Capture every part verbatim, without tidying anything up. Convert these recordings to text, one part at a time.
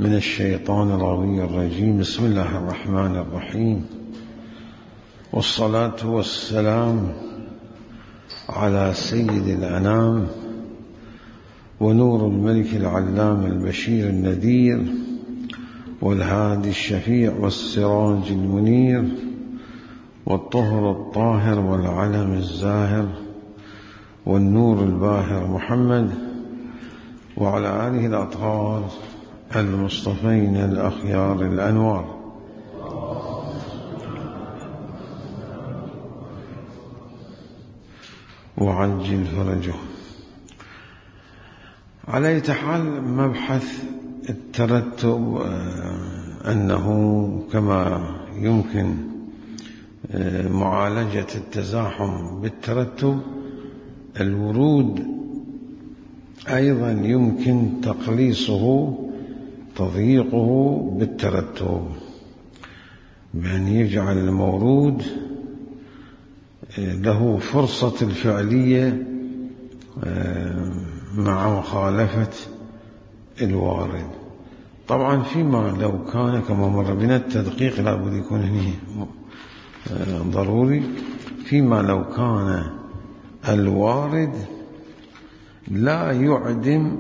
من الشيطان العظيم الرجيم. بسم الله الرحمن الرحيم، والصلاة والسلام على سيد الأنام ونور الملك العلام البشير النذير والهادي الشفيع والسراج المنير والطهر الطاهر والعلم الزاهر والنور الباهر محمد وعلى آله الأطهار المصطفين الأخيار الأنوار. وعجل فرجه. على أي حال، مبحث الترتب أنه كما يمكن معالجة التزاحم بالترتب، الورود أيضا يمكن تقليصه تضييقه بالترتب، بأن يجعل المورود له فرصة الفعلية مع مخالفة الوارد. طبعا فيما لو كان كما مر بنا التدقيق لا بد يكون هنا ضروري، فيما لو كان الوارد لا يعدم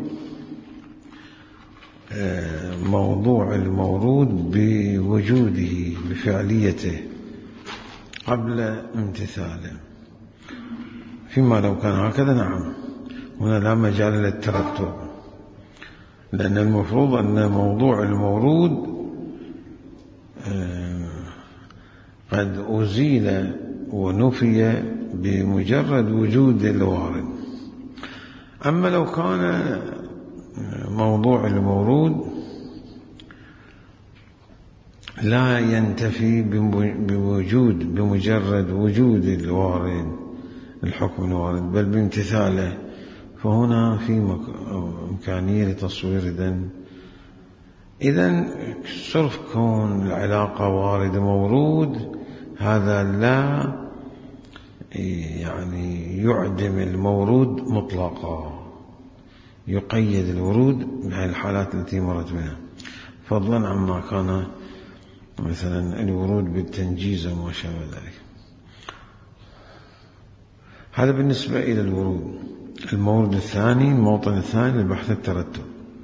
موضوع المورود بوجوده بفعليته قبل امتثاله. فيما لو كان هكذا نعم، هنا لا مجال للترتب، لأن المفروض أن موضوع المورود قد أزيل ونفي بمجرد وجود الوارد. أما لو كان موضوع المورود لا ينتفي بوجود بمجرد وجود الوارد الحكم الوارد بل بامتثاله، فهنا في إمكانية لتصوير إذن إذن صرف كون العلاقة وارد مورود هذا لا يعني يعدم المورود مطلقا، يقيد الورود مع الحالات التي مرت بها، فضلا عما كان مثلا الورود بالتنجيز وما شابه ذلك. هذا بالنسبة إلى الورود. المورد الثاني، الموطن الثاني لبحث الترتب،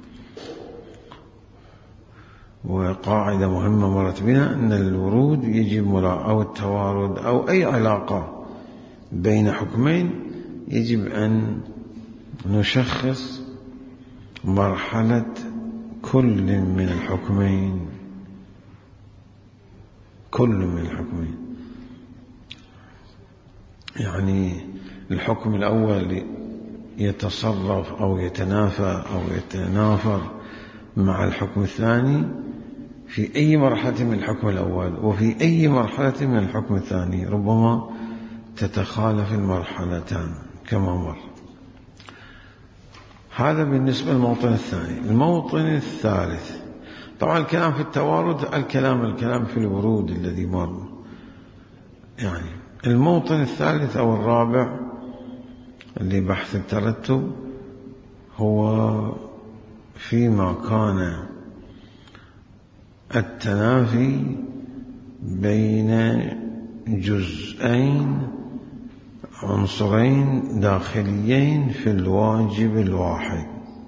وقاعدة مهمة مرت بنا أن الورود يجب مراعاة أو التوارد أو أي علاقة بين حكمين يجب أن نشخص مرحلة كل من الحكمين كل من الحكمين يعني الحكم الأول يتصرف أو يتنافى أو يتنافر مع الحكم الثاني في أي مرحلة من الحكم الأول، وفي أي مرحلة من الحكم الثاني ربما تتخالف المرحلتان كما مر. هذا بالنسبة للموطن الثاني. الموطن الثالث، طبعا الكلام في التوارد الكلام الكلام في الورود الذي مر. يعني الموطن الثالث أو الرابع اللي بحث الترتب هو فيما كان التنافي بين جزئين عنصرين داخليين في الواجب الواحد،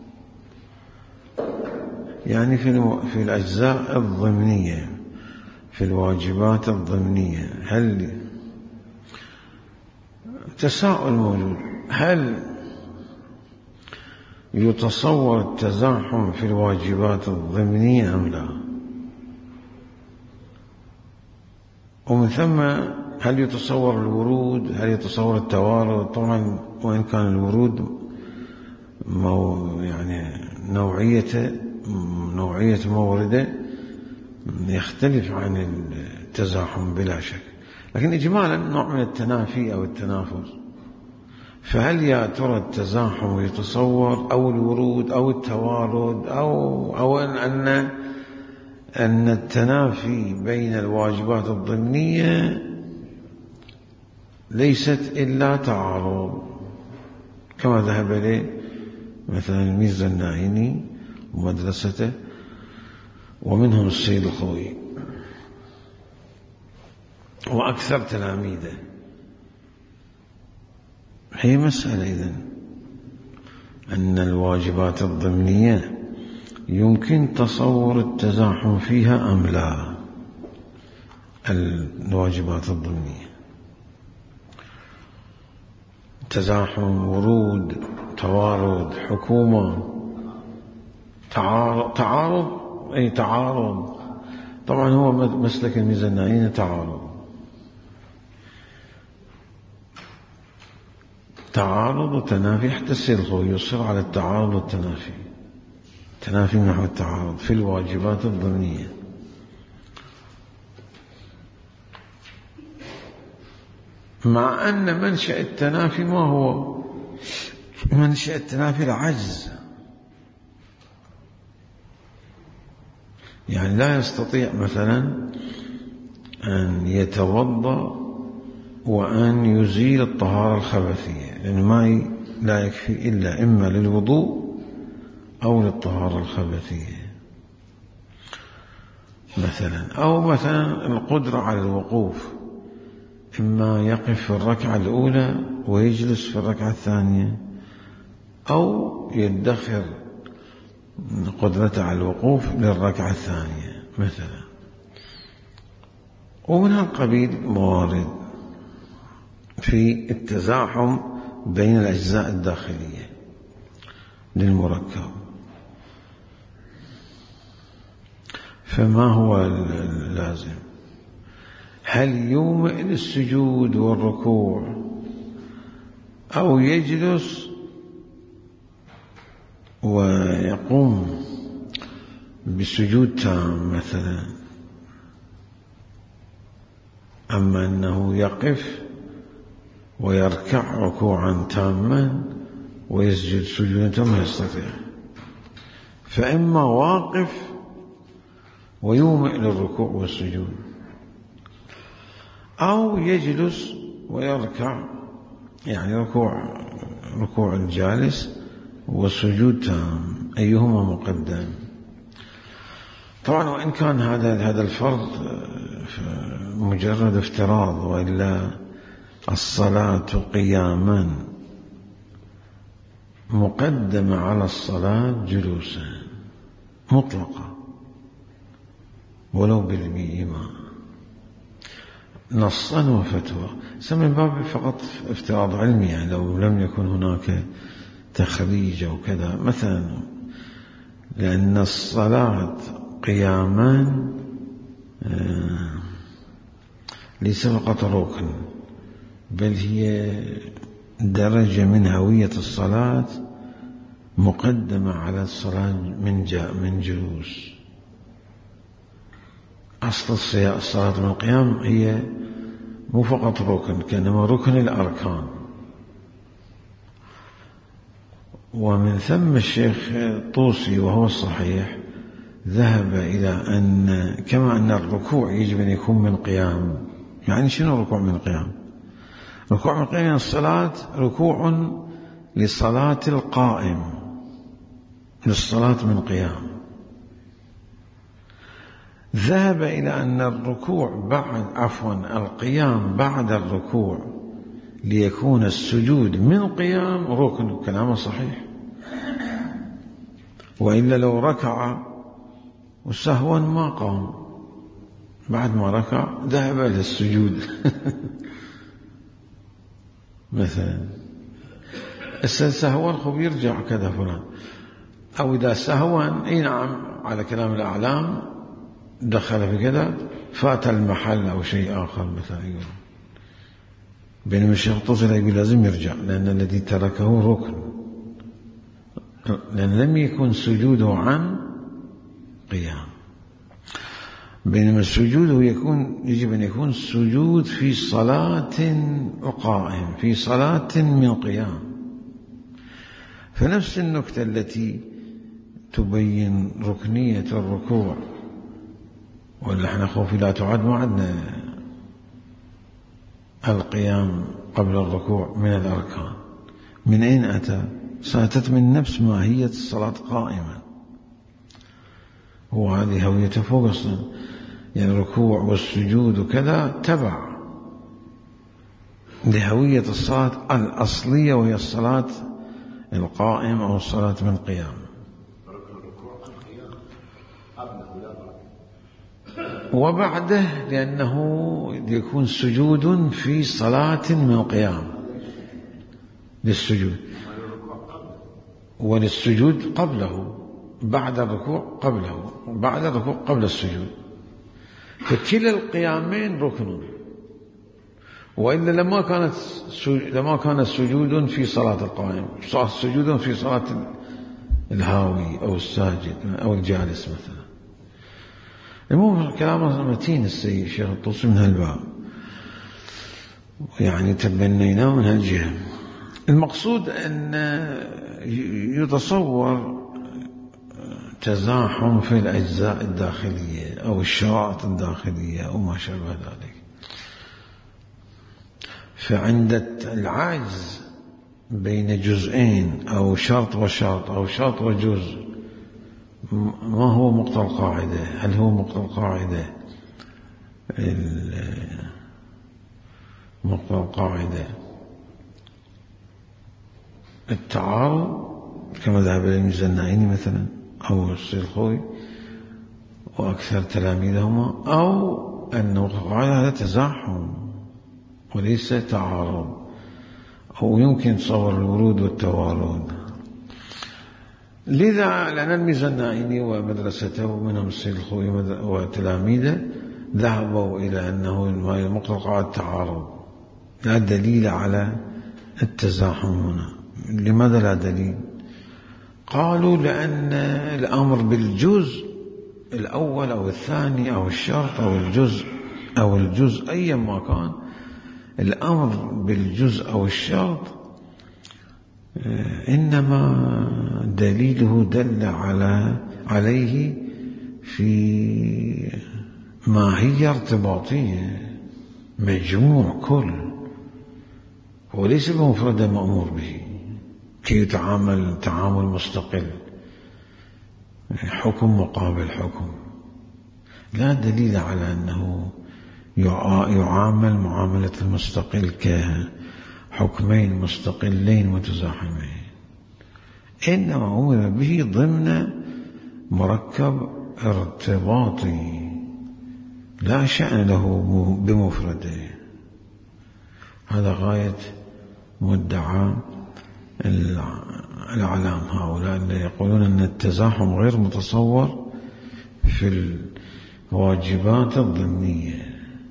يعني في في الأجزاء الضمنية، في الواجبات الضمنية. هل تساؤل موجود، هل يتصور التزاحم في الواجبات الضمنية أم لا؟ ومن ثم هل يتصور الورود، هل يتصور التوارد؟ طبعا وإن كان الورود مو يعني نوعية نوعية موردة يختلف عن التزاحم بلا شك، لكن إجمالا نوع من التنافي أو التنافر. فهل يا ترى التزاحم يتصور أو الورود أو التوارد أو أو أن أن التنافي بين الواجبات الضمنية ليست إلا تعارض كما ذهب إليه مثلا الميرزا الناعيني ومدرسته، ومنهم السيد الخوئي وأكثر تلاميذه. هي مسألة إذن أن الواجبات الضمنية يمكن تصور التزاحم فيها أم لا. الواجبات الضمنية تزاحم، ورود، توارد، حكومة، تعارض, تعارض أي تعارض. طبعا هو مسلك الميزانيين تعارض، تعارض وتنافي. حتى السيد الخوئي يصر على التعارض والتنافي، تنافي نحو التعارض في الواجبات الضمنية. مع أن منشأ التنافي ما هو؟ منشأ التنافي العجز، يعني لا يستطيع مثلا أن يتوضأ وأن يزيل الطهارة الخبثية، لأن الماء لا يكفي إلا إما للوضوء أو للطهارة الخبثية مثلا. أو مثلا القدرة على الوقوف، إما يقف في الركعة الأولى ويجلس في الركعة الثانية، أو يدخر قدرته على الوقوف للركعة الثانية مثلا. ومن هالقبيل موارد في التزاحم بين الأجزاء الداخلية للمركب. فما هو اللازم؟ هل يومئ للسجود والركوع أو يجلس ويقوم بسجود تام مثلا، أما أنه يقف ويركع ركوعا تاما ويسجد سجودا تاما يستطيع. فإما واقف ويومئ للركوع والسجود، أو يجلس ويركع، يعني ركوع ركوع الجالس والسجود تام، أيهما مقدم؟ طبعا وإن كان هذا هذا الفرض مجرد افتراض، وإلا الصلاة قياما مقدمة على الصلاة جلوسا مطلقة ولو بالمئة نصا وفتوى. سمي باب فقط افتراض علمي، يعني لو لم يكن هناك تخريج أو كذا مثلا، لأن الصلاة قياما ليس فقط ركن، بل هي درجة من هوية الصلاة مقدمة على الصلاة من جاء من جلوس. أصل الصلاة من القيام هي مو فقط ركن، كأنما ركن الأركان. ومن ثم الشيخ طوسي وهو الصحيح ذهب إلى أن كما أن الركوع يجب أن يكون من قيام. يعني شنو ركوع من قيام؟ ركوع من قيام الصلاة ركوع لصلاة القائم، للصلاة من قيام. ذهب إلى أن الركوع بعد عفوا القيام بعد الركوع ليكون السجود من قيام ركن. كلامه صحيح، وإلا لو ركع وسهوا ما قام، بعد ما ركع ذهب إلى السجود مثلا. سهوا خب يرجع كذا فلان، أو إذا سهوا أي نعم على كلام الأعلام دخل في كذا فات المحل أو شيء آخر مثلا يقول. بينما الشيخ طوسي يقول لازم يرجع، لأن الذي تركه ركن، لأن لم يكن سجوده عن قيام. بينما السجود يكون يجب أن يكون سجود في صلاة وقائم، في صلاة من قيام. فنفس النكتة التي تبين ركنية الركوع، ولا احنا خوفي لا تعد، ما عندنا القيام قبل الركوع من الأركان. من أين أتى؟ ساتت من نفس ماهية الصلاة قائما، هو هذه هويته فوق أصلا، يعني الركوع والسجود وكذا تبع لهوية الصلاة الأصلية، وهي الصلاة القائم أو الصلاة من قيام. وبعده لأنه يكون سجود في صلاة من قيام للسجود، وللسجود قبله، بعد الركوع قبله، بعد الركوع قبل السجود، فكلا القيامين ركن. وإلا لما كانت لما كان سجود في صلاة القائم، سجود في صلاة الهاوي أو الساجد أو الجالس مثلا. المهم كلام متين السيد الشيخ الطوسي من هالباب، يعني تبنيناه من هالجهة. المقصود أن يتصور تزاحم في الأجزاء الداخلية أو الشرائط الداخلية أو ما شابه ذلك. فعند العجز بين جزئين أو شرط وشرط أو شرط وجزء، ما هو مقتضى القاعدة؟ هل هو مقتضى القاعدة مقتضى القاعدة التعارض كما ذهب إليه الزنائيني مثلا أو السيلخوي وأكثر تلاميذهما، أو أن القاعدة هذا تزاحم وليس تعارض، أو يمكن تصور الورود والتوارد. لذا لأن الميزانائيني ومدرسته ومنهم السيلخوي وتلاميذه ذهبوا إلى أنه مقتضى القاعدة التعارض، لا دليل على التزاحم هنا. لماذا لا دليل؟ قالوا لأن الأمر بالجزء الأول أو الثاني أو الشرط أو الجزء أو الجزء أيا ما كان، الأمر بالجزء أو الشرط إنما دليله دل على عليه في ماهية ارتباطية، مجموع كل، وليس بمفردة مأمور به كي يتعامل تعامل مستقل، حكم مقابل حكم. لا دليل على أنه يعامل معاملة المستقل كحكمين مستقلين متزاحمين، إنما أمر به ضمن مركب ارتباطي لا شأن له بمفرده. هذا غاية مدعى العلام هؤلاء اللي يقولون أن التزاحم غير متصور في الواجبات الضمنية.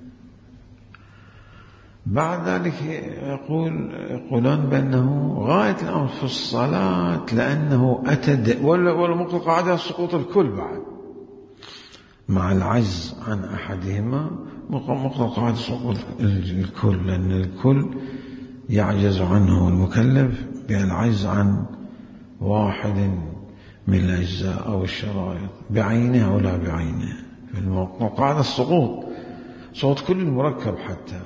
بعد ذلك يقول يقولون بأنه غاية الأمر في الصلاة لأنه أتى ولا مقتضى القاعدة سقوط الكل بعد مع العجز عن أحدهما، مقتضى القاعدة سقوط الكل، لأن الكل يعجز عنه المكلف بالعجز عن واحد من الأجزاء أو الشرائط بعينه أو لا بعينه. القاعدة السقوط سقوط كل المركب حتى.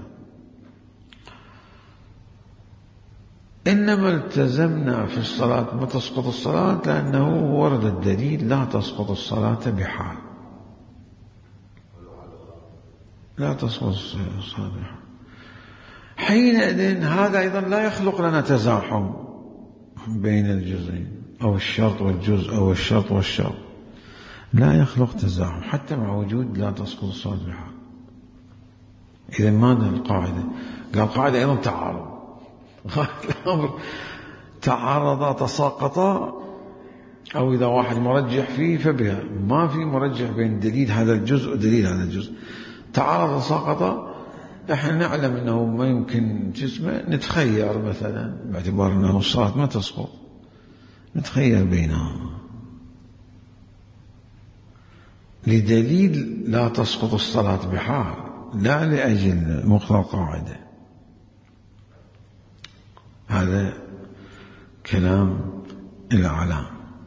إنما التزمنا في الصلاة ما تسقط الصلاة لأنه ورد الدليل لا تسقط الصلاة بحال، لا تسقط الصلاة بحال. حينئذ هذا أيضا لا يخلق لنا تزاحم بين الجزئين أو الشرط والجزء أو الشرط والشرط، لا يخلق تزاحم حتى مع وجود لا تسقط الصلاة بحال. إذا ماذا القاعدة؟ قال القاعدة أيضا تعارض، الأمر تعارضا تساقطا، أو إذا واحد مرجح فيه فبها، ما في مرجح بين دليل هذا الجزء ودليل هذا الجزء، تعارض تساقطا. نحن نعلم أنه ما يمكن جسمه نتخير مثلا باعتبار أنه الصلاة ما تسقط، نتخير بينهم لدليل لا تسقط الصلاة بحال، لا لأجل مقتضى القاعدة. هذا كلام العلام.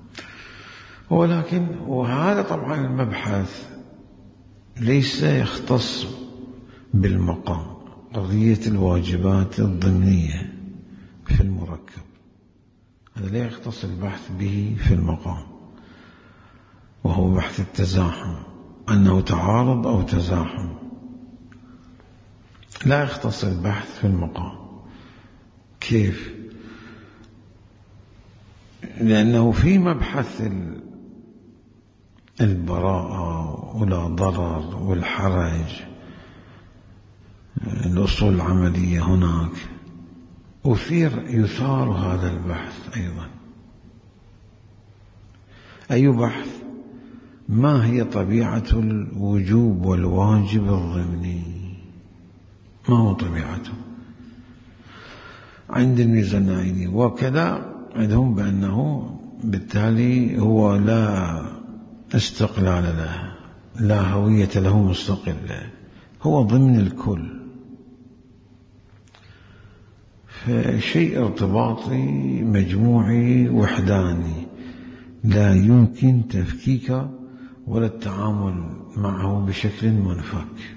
ولكن وهذا طبعا المبحث ليس يختص بالمقام، قضية الواجبات الضمنية في المركب هذا لا يختص البحث به في المقام، وهو هو بحث التزاحم، أنه تعارض أو تزاحم، لا يختص البحث في المقام. كيف؟ لأنه في مبحث البراءة ولا ضرر والحرج، الأصول العملية هناك أثير يثار هذا البحث أيضا. أي بحث؟ ما هي طبيعة الوجوب والواجب الضمني؟ ما هو طبيعته عند الميزانيين؟ وكذا عندهم بأنه بالتالي هو لا استقلال له، لا هوية له مستقلة، هو ضمن الكل، فشيء ارتباطي مجموعي وحداني لا يمكن تفكيكه ولا التعامل معه بشكل منفك.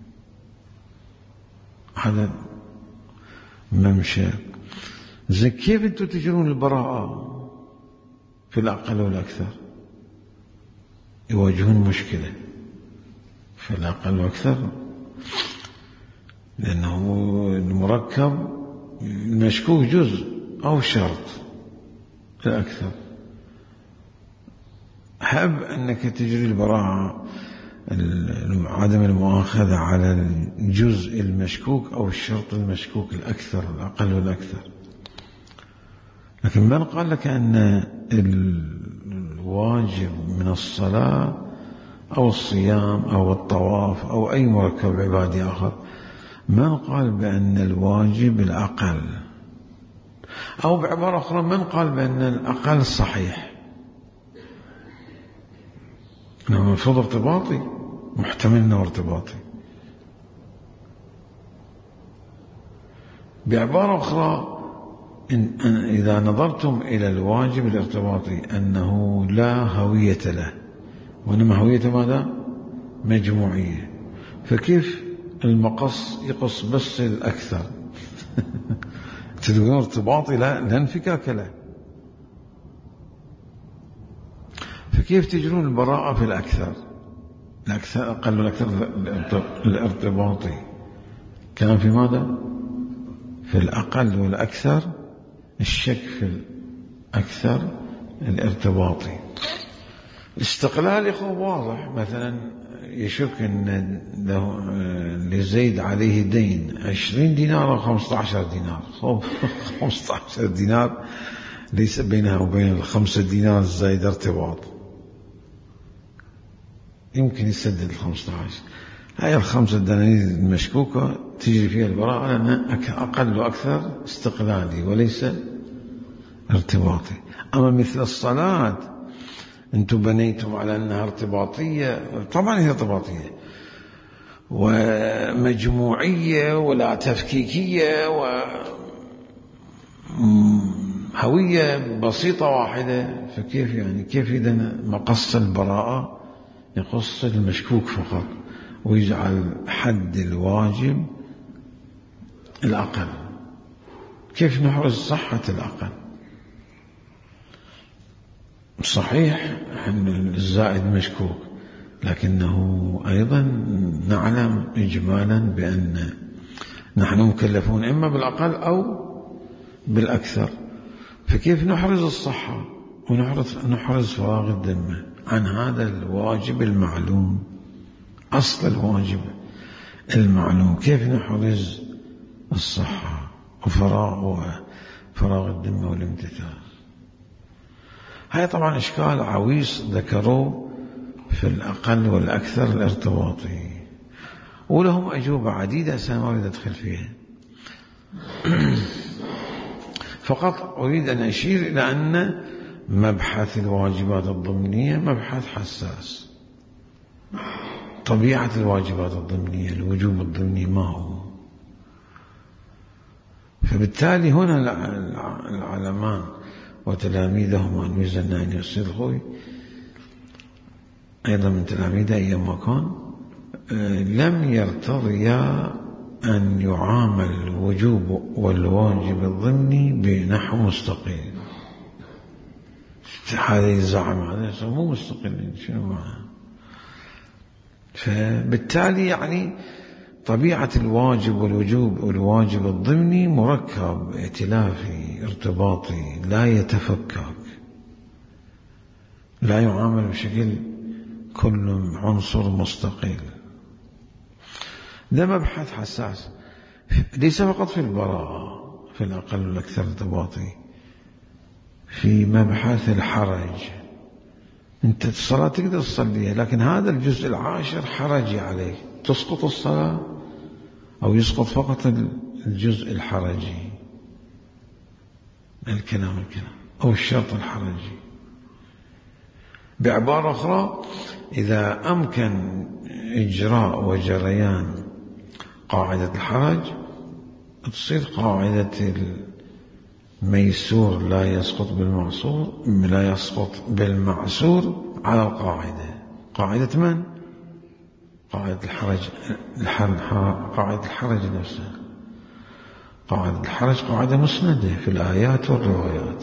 هذا ممشى. زي كيف انتم تجرون البراءة في الأقل والأكثر؟ يواجهون مشكلة في الأقل والأكثر، لأنه المركب المشكوك جزء أو شرط الأكثر. حب أنك تجري البراءة عدم المؤاخذة على الجزء المشكوك أو الشرط المشكوك الأكثر الأقل والأكثر. لكن من قال لك أن الواجب من الصلاة أو الصيام أو الطواف أو أي مركب عبادي آخر، من قال بأن الواجب الأقل؟ أو بعبارة أخرى، من قال بأن الأقل صحيح؟ إنه المفروض ارتباطي، محتمل أنه ارتباطي. بعبارة أخرى، إن إذا نظرتم إلى الواجب الارتباطي أنه لا هوية له، وإنما هوية ماذا؟ مجموعية، فكيف المقص يقص بس الأكثر؟ تقولون ارتباطي، لا لا انفكاك له، فكيف تجرون البراءة في الأكثر؟ الأكثر أقل والأكثر الارتباطي كان في ماذا؟ في الأقل والأكثر الشك في الأكثر الارتباطي. استقلال يخو واضح، مثلا يشك أن لزيد عليه دين عشرين دينار أو خمسة عشر دينار، خمسة عشر دينار ليس بينها وبين الخمسة دينار الزايد ارتباط، يمكن يسدد الخمسة عشر. هاي الخمسة دنانير المشكوكة تجري فيها البراءة لأن أقل وأكثر استقلالي وليس ارتباطي. أما مثل الصلاة أنتم بنيتم على أنها ارتباطية، طبعا هي ارتباطية ومجموعية ولا تفكيكية وهوية بسيطة واحدة، فكيف يعني كيف إذا مقص البراءة يقص المشكوك فقط ويجعل حد الواجب الأقل؟ كيف نحرز صحة الأقل؟ صحيح أن الزائد مشكوك، لكنه أيضا نعلم إجمالا بأن نحن مكلفون إما بالأقل أو بالأكثر، فكيف نحرز الصحة ونحرز فراغ الذمة عن هذا الواجب المعلوم، أصل الواجب المعلوم؟ كيف نحرز الصحة وفراغ وفراغ الذمة والامتثال؟ هاي طبعا إشكال عويص ذكروه في الأقل والأكثر الارتباطي، ولهم أجوبة عديدة سأنا أريد أدخل فيها. فقط أريد أن أشير إلى أن مبحث الواجبات الضمنية مبحث حساس. طبيعة الواجبات الضمنية، الوجوب الضمني ما هو؟ فبالتالي هنا العلمان وتلاميذهما الميزة الناني والسيد الخوي أيضا من تلاميذه أيام ما كان، لم يرتضيا أن يعامل الوجوب والواجب الضمني بنحو مستقيم. هذا يزعم هذا مو مستقلين، شنو معه؟ فبالتالي يعني طبيعة الواجب والوجوب والواجب الضمني مركب ائتلافي ارتباطي لا يتفكك، لا يعامل بشكل كل عنصر مستقل. ده مبحث حساس ليس فقط في البراءة، في الأقل والأكثر ارتباطي، في مبحث الحرج. أنت الصلاة تقدر تصليها، لكن هذا الجزء العاشر حرجي عليك، تسقط الصلاة أو يسقط فقط الجزء الحرجي، الكلام الكلام أو الشرط الحرجي. بعبارة أخرى، إذا أمكن إجراء وجريان قاعدة الحرج تصير قاعدة الميسور لا يسقط بالمعصور لا يسقط بالمعسور على القاعدة. قاعدة من؟ قاعدة الحرج. قاعدة الحرج نفسها، قاعدة الحرج قاعدة مسندة في الآيات والروايات،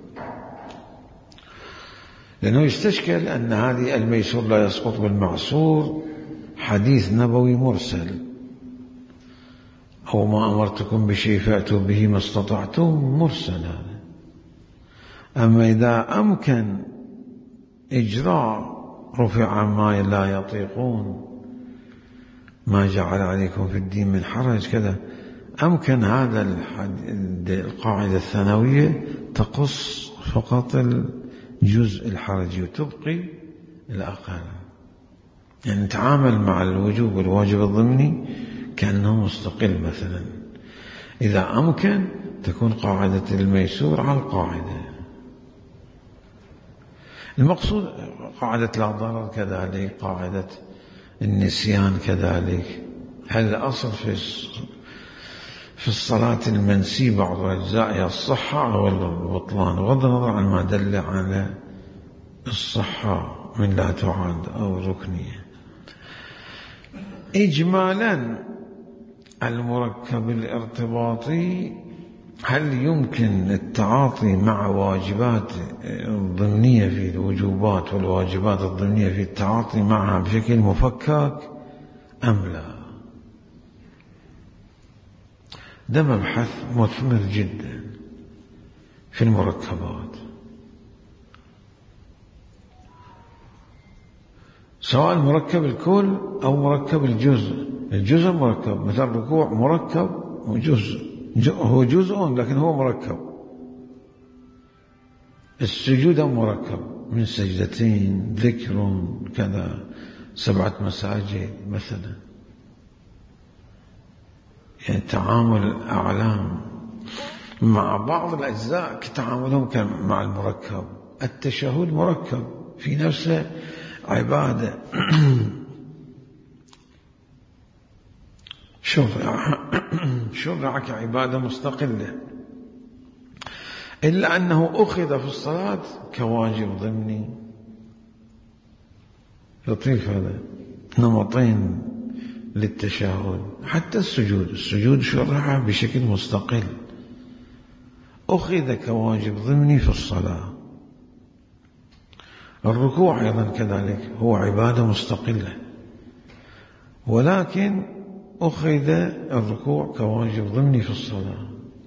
لأنه يستشكل أن هذه الميسور لا يسقط بالمعسور حديث نبوي مرسل، أو ما أمرتكم بشيء فأتوا به ما استطعتم مرسل هذا. أما إذا أمكن إجراء رفع ما لا يطيقون ما جعل عليكم في الدين من حرج كذا، أمكن هذا القاعدة الثانوية تقص فقط الجزء الحرجي وتبقي الأقل، يعني نتعامل مع الوجوب والواجب الضمني كأنه مستقل. مثلا إذا أمكن تكون قاعدة الميسور على القاعدة. المقصود قاعدة لا ضرر كذلك، قاعدة النسيان كذلك. هل الأصل في في الصلاة المنسي بعض أجزائها الصحة أو البطلان، بغض النظر عن ما دل على الصحة من لا تعاد أو ركنية. إجمالا المركب الارتباطي، هل يمكن التعاطي مع واجبات الضمنية في الوجوبات والواجبات الضمنية في التعاطي معها بشكل مفكك أم لا؟ ده مبحث مثمر جدا في المركبات، سواء مركب الكل أو مركب الجزء. الجزء مركب، مثل الركوع مركب وجزء، هو جزء لكن هو مركب. السجود مركب من سجدتين، ذكر كذا، سبعة مساجد مثلا. يعني تعامل الأعلام مع بعض الأجزاء كتعاملهم مع المركب. التشهد مركب في نفسه عبادة شرع كعبادة مستقلة، إلا أنه أخذ في الصلاة كواجب ضمني. لطيف هذا، نمطين للتشهد. حتى السجود السجود شرع بشكل مستقل، أخذ كواجب ضمني في الصلاة. الركوع أيضا كذلك هو عبادة مستقلة، ولكن أخذ الركوع كواجب ضمني في الصلاة.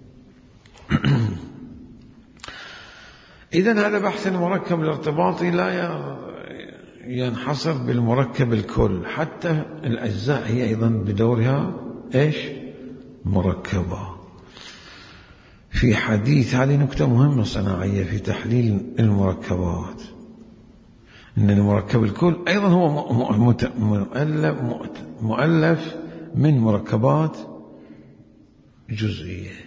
إذن هذا بحث المركب الارتباطي لا ينحصر بالمركب الكل، حتى الأجزاء هي أيضا بدورها إيش؟ مركبة. في حديث، هذه نكتة مهمة صناعية في تحليل المركبات، إن المركب الكل أيضا هو مؤلف, مؤلف من مركبات جزئية.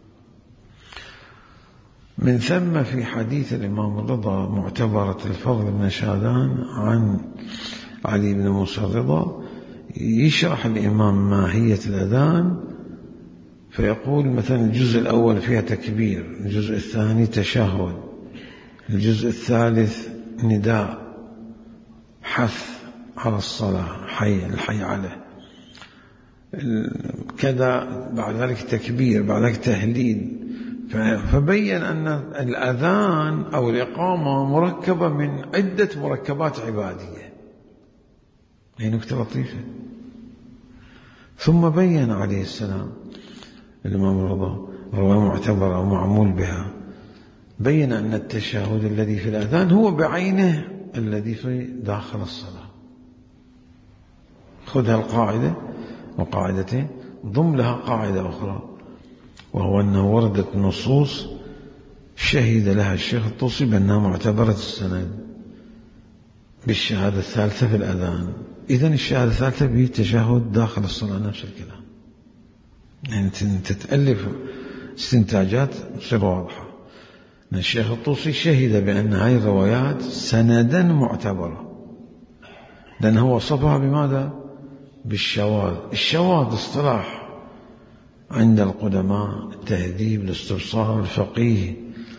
من ثم في حديث الإمام الرضا معتبرة الفضل بن شادان عن علي بن موسى الرضا، يشرح الإمام ماهية الأذان فيقول مثلا الجزء الأول فيها تكبير، الجزء الثاني تشهد، الجزء الثالث نداء حث على الصلاة، حي الحي عليه كذا، بعد ذلك تكبير، بعد ذلك تهليل، فبين أن الأذان أو الإقامة مركبة من عدة مركبات عبادية. هي نكتة لطيفة. ثم بين عليه السلام الإمام الرضا رواية معتبرة ومعمول بها، بين أن التشهد الذي في الأذان هو بعينه الذي في داخل الصلاة. خذها القاعدة وقاعدتين ضم لها قاعدة أخرى، وهو أنه وردت نصوص شهد لها الشيخ الطوسي بأنها معتبرة السند بالشهادة الثالثة في الأذان. إذن الشهادة الثالثة به تشهد داخل الصلاة، نفس الكلام. يعني تتألف استنتاجات تصير واضحة. الشيخ الطوسي شهد بأن هذه الروايات سندا معتبرة، لأنه وصفها بماذا؟ بالشواذ. الشواذ اصطلاح عند القدماء، التهذيب، الاستبصار، الفقيه،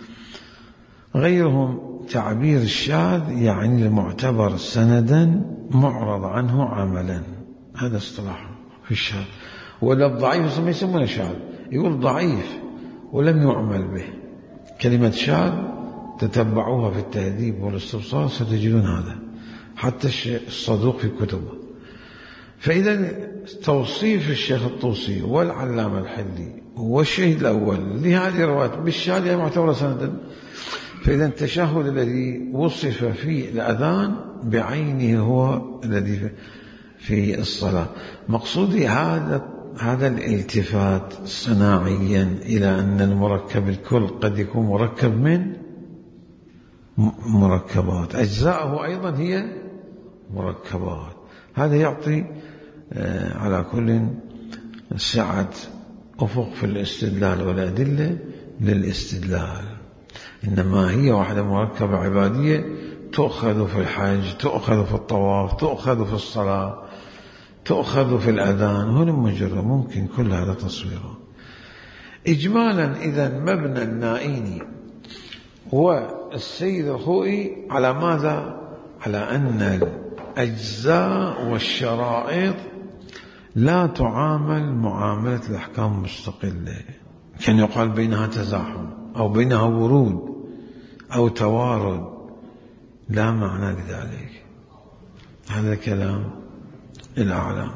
غيرهم تعبير الشاذ يعني المعتبر سندا معرض عنه عملا، هذا اصطلاح في الشاذ. ولا الضعيف ما يسمونه شاذ، يقول ضعيف ولم يعمل به. كلمة شاذ تتبعوها في التهذيب والاستبصار ستجدون هذا، حتى الصدوق في كتبه. فإذا توصيف الشيخ الطوسي والعلامة الحلي والشهيد الأول لهذه الروايات بالشاذ هي معتبرة سندا. فإذا التشهد الذي وصف في الأذان بعينه هو الذي في الصلاة. مقصودي هذا هذا الالتفات صناعيا إلى أن المركب الكل قد يكون مركب من مركبات، أجزاءه أيضا هي مركبات. هذا يعطي على كل سعة أفق في الاستدلال والأدلة للاستدلال. إنما هي واحدة مركبة عبادية تؤخذ في الحج، تؤخذ في الطواف، تؤخذ في الصلاة، تؤخذ في الأذان. هنا مجرد ممكن كل هذا تصويره. إجمالا إذا مبنى النائيني والسيد الخوئي على ماذا؟ على أن الأجزاء والشرائط لا تعامل معاملة الأحكام المستقلة، كان يقال بينها تزاحم أو بينها ورود أو توارد، لا معنى لذلك. هذا كلام الأعلام.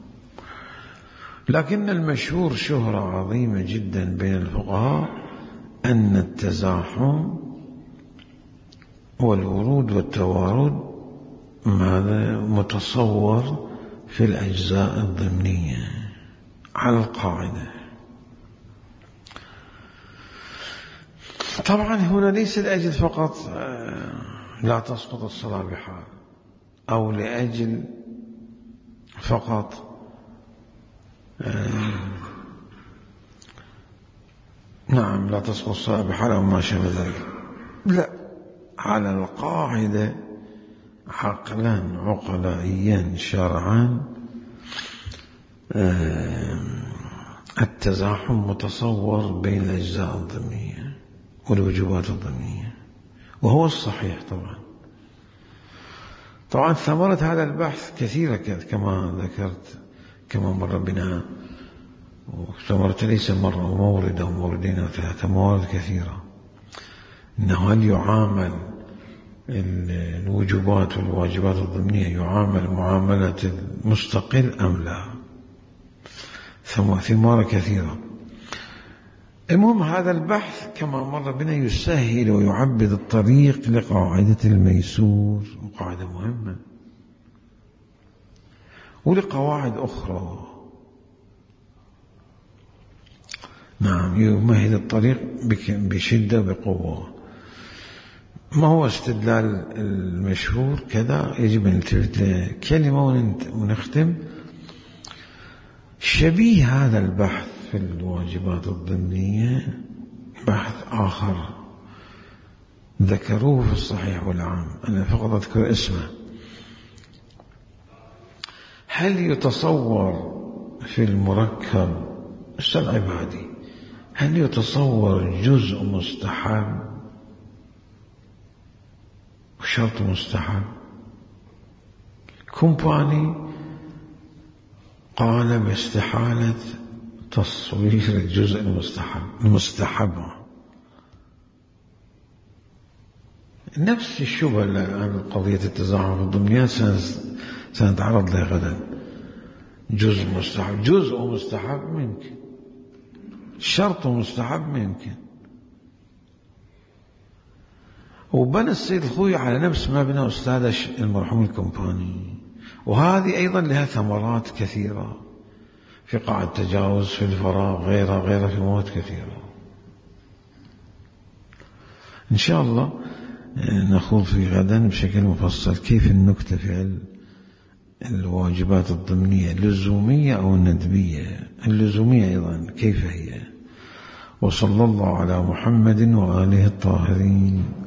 لكن المشهور شهرة عظيمة جدا بين الفقهاء أن التزاحم والورود والتوارد هذا متصور في الأجزاء الضمنية على القاعدة. طبعا هنا ليس لأجل فقط لا تسقط الصلاة بحال، أو لأجل فقط نعم لا تسقط الصلاة بحال أو ما شابه ذلك، لا، على القاعدة عقلا عقلائيا شرعا التزاحم متصور بين الأجزاء الضمنية والوجوبات الضمنية، وهو الصحيح. طبعا طبعا ثمرة هذا البحث كثيرة كما ذكرت، كما مر بنا، وثمرة ليس مرة وموردة وموردين وثلاثة، موارد كثيرة. إنه هل يعامل الوجوبات والواجبات الضمنية يعامل معاملة المستقل أم لا؟ ثمرة كثيرة. المهم هذا البحث كما مر بنا يسهل ويعبد الطريق لقاعدة الميسور، وقاعدة مهمة، ولقواعد أخرى. نعم يمهد الطريق بشدة بقوة. ما هو استدلال المشهور كذا؟ يجب أن نلتفت كلمة ونختم. شبيه هذا البحث في الواجبات الضمنية بحث آخر ذكروه في الصحيح والعام، أنا فقط أذكر اسمه. هل يتصور في المركب العبادي هل يتصور جزء مستحب وشرط مستحب؟ كومباني قال باستحالة تصوير الجزء المستحب المستحب نفس الشبهة عن قضية التزاحم في الضمنيات سنتعرض لها غدا. جزء مستحب، جزء مستحب ممكن، شرط مستحب ممكن. وبنى السيد الخوي على نفس ما بنى أستاذ المرحوم الكومباني، وهذه أيضا لها ثمرات كثيرة في قاع التجاوز، في الفراغ، غيرها غيرها في مواد كثيرة. إن شاء الله نخوض في غدا بشكل مفصل كيف النكتة في الواجبات الضمنية اللزومية أو الندبية، اللزومية أيضا كيف هي. وصلى الله على محمد وآله الطاهرين.